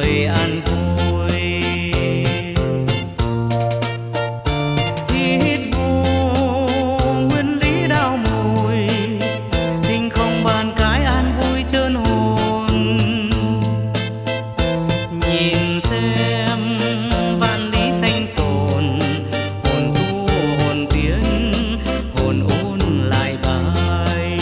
người an vui. Hít vô nguyên lý đau mùi, tình không bàn cái an vui trơn hồn. Nhìn xem vạn lý sanh tồn, hồn tu hồn tiến, hồn ôn lại bài.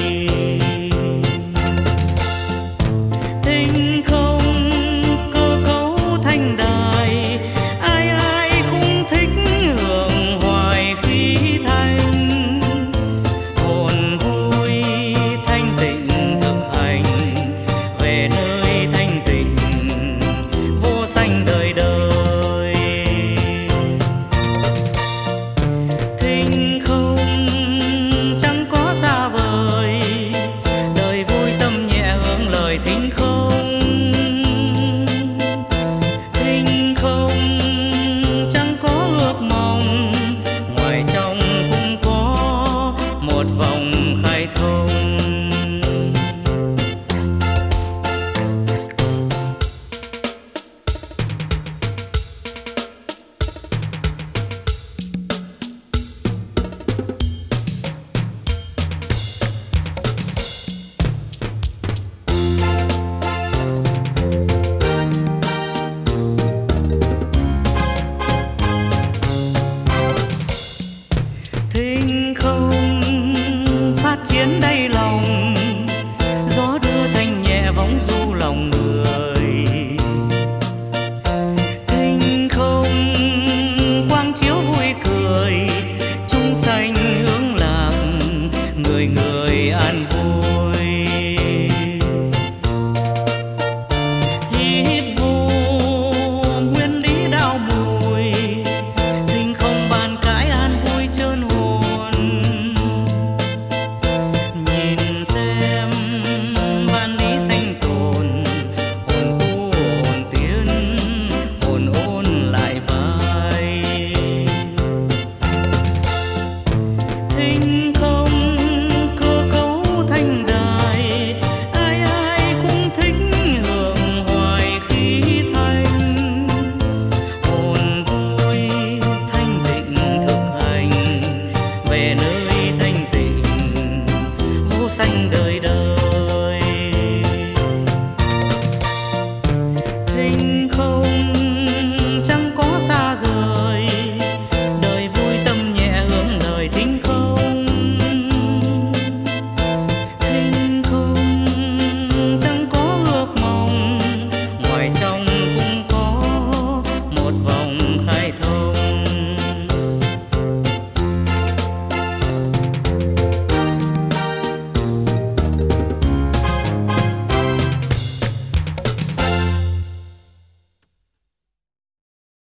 Thinh không cơ cấu thanh đài, ai ai cũng thích hưởng hoài khí thanh. Hồn vui thanh tịnh thực hành, về nơi thanh tịnh vô sanh đời.